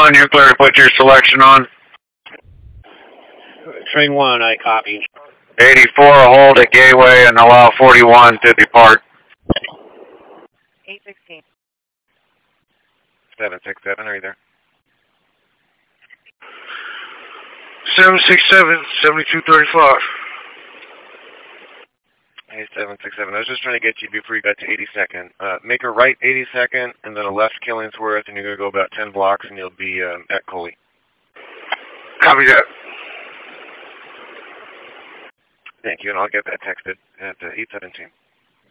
1, you're clear to put your selection on. Train 1, I copy. 84, hold at gateway and allow 41 to depart. 816. 767, are you there? 767, 7235. Hey, 767. I was just trying to get you before you got to 82nd. Make a right 82nd and then a left Killingsworth, and you're going to go about 10 blocks, and you'll be at Coley. Copy that. Thank you, and I'll get that texted at 817.